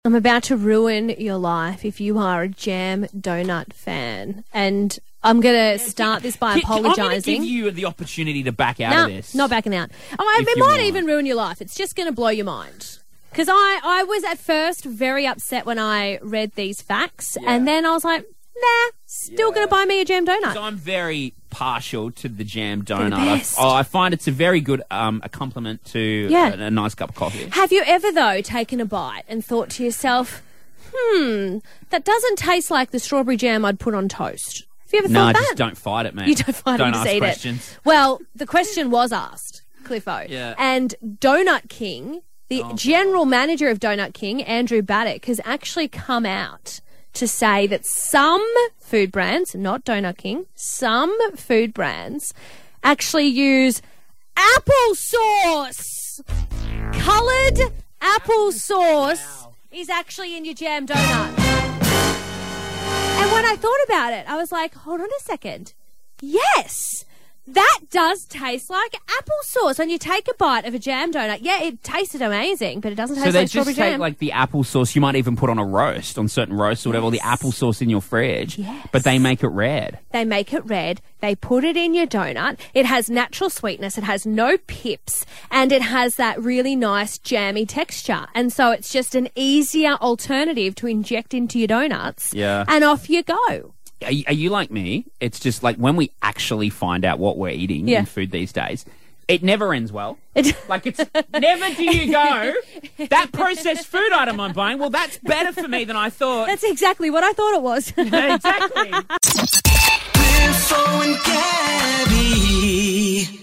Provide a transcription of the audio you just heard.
I'm about to ruin your life if you are a jam donut fan. And I'm going to start this by apologising. I'm going to give you the opportunity to back out of this. Not backing out. It might even ruin your life. It's just going to blow your mind. Because I was at first very upset when I read these facts. Yeah. And then I was like, nah, still going to buy me a jam donut. I'm very partial to the jam donut. I find it's a very good accompaniment to a nice cup of coffee. Have you ever, though, taken a bite and thought to yourself, that doesn't taste like the strawberry jam I'd put on toast? Have you ever thought that? No, just don't fight it, man. You don't fight it, don't just ask eat questions. It. Well, the question was asked, Cliffo. Yeah. And Donut King, the general manager of Donut King, Andrew Baddock, has actually come out to say that some food brands, not Donut King, some food brands actually use applesauce. Coloured applesauce is actually in your jam donut. And when I thought about it, I was like, hold on a second. Yes, that does taste like applesauce. When you take a bite of a jam donut, it tasted amazing, but it doesn't taste like strawberry jam. So they just take like the applesauce you might even put on a roast, on certain roasts or whatever, or the applesauce in your fridge, but they make it red. They make it red. They put it in your donut. It has natural sweetness. It has no pips, and it has that really nice jammy texture. And so it's just an easier alternative to inject into your donuts. Yeah. And off you go. Are you like me? It's just like when we actually find out what we're eating in food these days, it never ends well. Like it's never do you go, that processed food item I'm buying, well, that's better for me than I thought. That's exactly what I thought it was. Yeah, exactly. Cliffo and Gabby.